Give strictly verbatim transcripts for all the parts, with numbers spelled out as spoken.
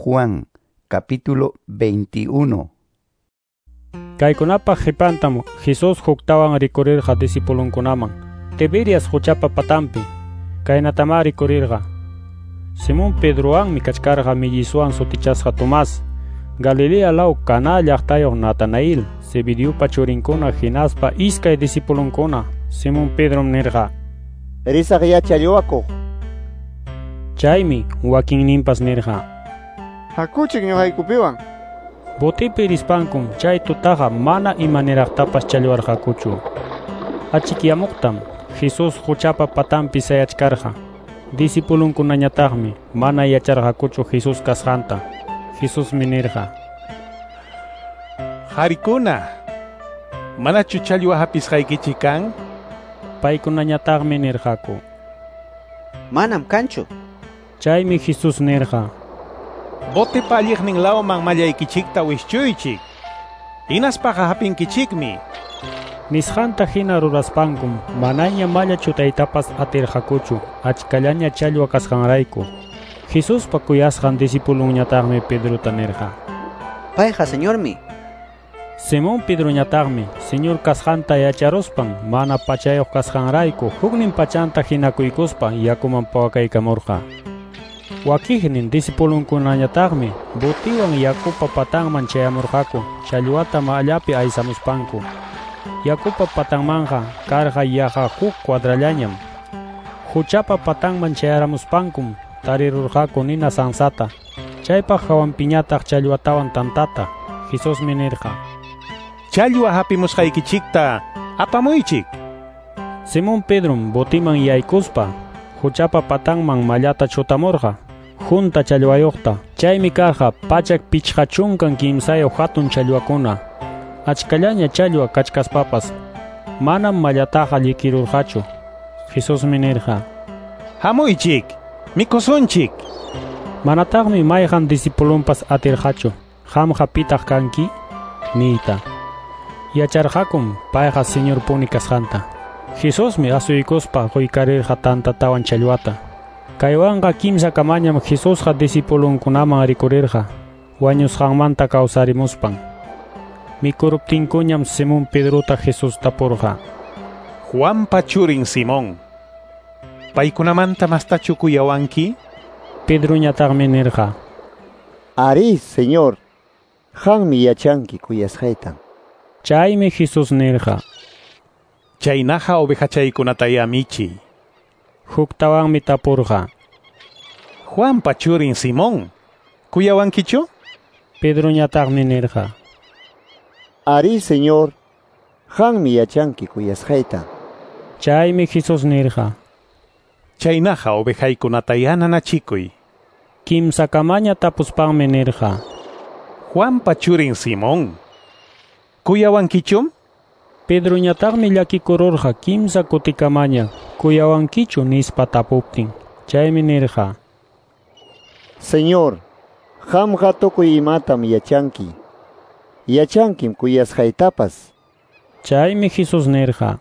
Juan, capítulo veintiuno. Kaykunapa hipantam Jesús huktawan rikurirqa discipulunkunaman Tiberias huchapa patampi. Kaynatama rikurirqa. Simón Pedrowanmi kachkarqa millisuwan sutichasqa Tomás, Galilea law Caná llaqtayuq Natanael, Zebedeupa churinkuna hinaspa iskay discipulunkuna. Simón Pedrom nirqa: Risaq yachallwakuq. Chaymi wakinninpas nirqa: Hakuchik ñuqaykupiwan. Botipi rispankum chay tutaqa mana imaniraqtapas challwarqakuchu. Achikyamuktam Jesús huchapa patampi sayachkarqa. Discipulunkunañataqmi mana yacharqakuchu Jesús kasqanta. Jesúsmi nirqa: Qarikuna, manachu challwahapisqaykichik kan? Paykunañataqmi nirqaku: Manam kanchu. Chaymi Jesús nirqa: Botipa alliqninlawman mallaykichikta wischuychik. Hinaspaqa hapinkichikmi. Nisqanta hina ruraspankum manaña malla chutaytapas atirqakuchu achkallaña challwa kasqanrayku. Jesuspa kuyasqan discipulunñataqmi Pedrota nirqa: Payqa señormi. Simón Pedroñataqmi señor kasqanta yacharuspan mana pachayuq kasqanrayku huknin pachanta hinakuykuspa yakuman pawakaykamurqa. Wakijnin discipulunkunañataqmi butiwan yakupa patanman chayamurqaku challwata mallapi aysamuspanku. Yakupa patanmanqa karqa yaqa huk cuadrallañam. Huchapa patanman chayaramuspankum tarirurqaku nina sansata. Chaypaq hawanpiñataq challwatawan tantata. Jesusmi nirqa: Challwa hapimusqaykichikta apamuychik. Simón Pedrom botiman yaykuspa huchapa patanman mallata chutamurqa junta challwayuqta. Chaymi karqa pachak pichqachunkan kimsayuq hatun challwakuna. Achkallaña challwa kachkaspapas manam mallataqa llikirurqachu. Jesusmi nirqa: Hamuychik, mikusunchik. Manataqmi mayqan discipulunpas atirqachu. Qamqa pitaq kanki? Niyta. Yacharqakum payqa señor puni kasqanta. Jesusmi asuykuspa quykarirqa tantatawan challwata. Kaywanqa kimsa kamañam Jesusqa discipulunkunaman rikurirqa wañusqanmanta kawsarimuspan. Mikuruptinkuñam Simón Pedrota Jesús tapurqa: Juanpa churin Simón, paykunamanta mastachu kuyawanki? Pedroñataqmi nirqa: Ari, señor. Qanmi yachanki kuyasqayta. Chaymi Jesús nirqa: Chaynaqa ovejachaykunataya michiy. Huktawanmi tapurqa: Juanpa churin Simón, kuyawankichu? Pedroñataqmi nirqa: Ari, señor. Qanmi yachanki kuyasqayta. Chaymi Jesús nirqa: Chaynaqa ovejaykunataya nanachikuy. Kimsa kamaña tapuspanmi nirqa: Juanpa churin Simón, kuyawankichum? Pedroñataqmi llakikururqa kimsa kutikamaña kuyawankichu nispa tapuptin. Chaymi nirqa: Señor, qamqa tukuy imatam yachanki. Yachankim kuyasqaytapas. Chaymi Jesús nirqa: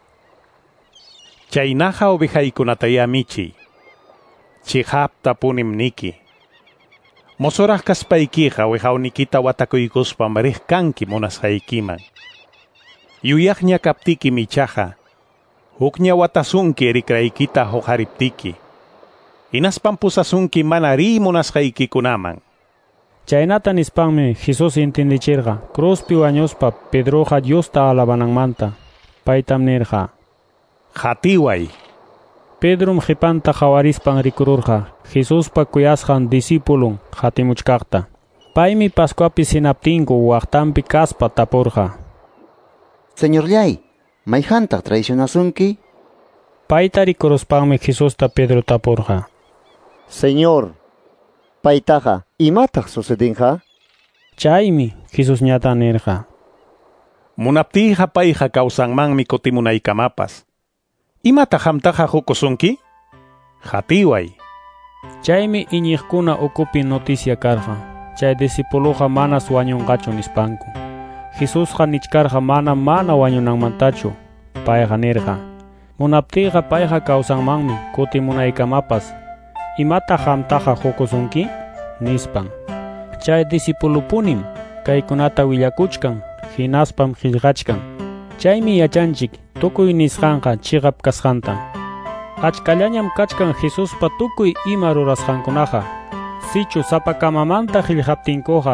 Chaynaqa ovejaykunataya michiy. Chihapta punim niki. Mosoraq kaspaykiqa wejawnikita watakuykuspan riq kanki munasqaykiman. Yuyaqña kaptiki michaqa, hukña watasunki rikraykita huqariptiki. Hinaspan pusasunki mana ri munasqaykikunaman. Chaynata nispanmi Jesús intindichirqa cruzpi wañuspa Pedroqa Diosta alabananmanta. Paytam nirqa: Qhatiway. Pedrom qhipanta qawarispan rikururqa Jesuspa kuyasqan discipulun qhatimuchkaqta. Paymi Pascuapi sinaptinku waqtanpi kaspa tapurqa: Señorllay, mayqantaq traicionasunki? Payta rikuruspanmi Jesusta Pedro tapurqa: Señor, paytaqa imataq sucedinqa? Chaymi Jesusñata nirqa: Munaptiqa payqa kawsanmanmi kutimunaykamapas. Imata hamtaqa hukusunki? Qhatiway. Chaymi iñiqkuna ukupi noticia karqa. Chay discipuluqa manas wañunqachu nispanku. Jesusqa nichkarqa mana mana wañunanmantachu. Payqa nirqa: Munaptiqa payqa kawsanmanmi kutimunaykamapas. Imata hamtaqa hukusunki? Nispan. Chay disipulupunim kaykunata willakuchkan, hinaspam qillqachkan. Chaymi yachanchik tukuy nisqanqa chiqap kasqanta. Achkallañam kachkan Jesuspa tukuy ima rurasqankunaqa. Sichu sapakamamanta qillqaptinkuqa,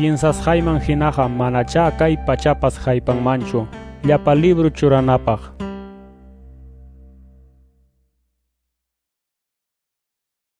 piensasqayman hinaqa manachá kay pachapas haypanmanchu llapa libru churanapaq.